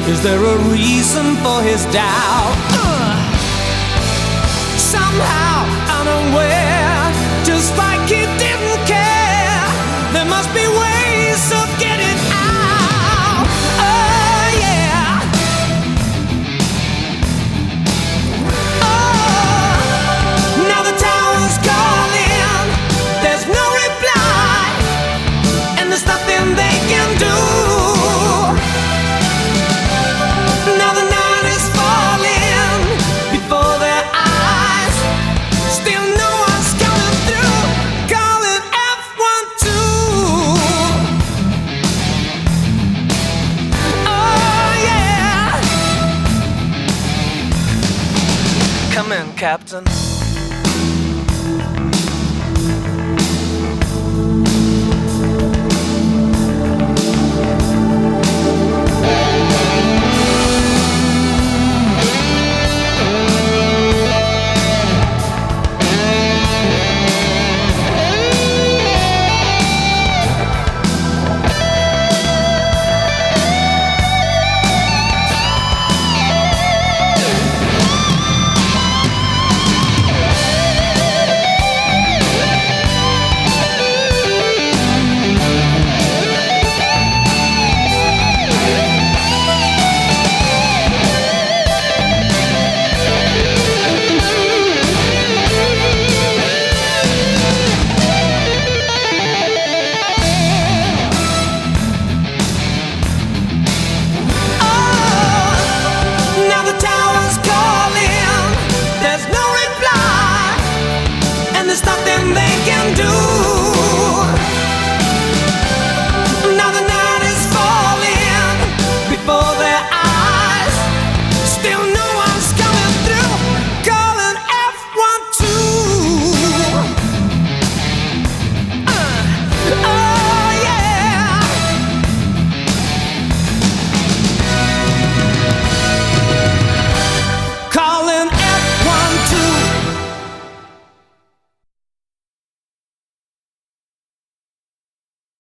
Is there a reason for his doubt? Somehow unaware, just like he didn't care. There must be ways of getting out. Oh yeah. Oh, now the tower's calling. There's no reply, and there's nothing they can do. Now the night is falling before their eyes. Still no one's coming through. Calling F12. Oh yeah. Come in, Captain.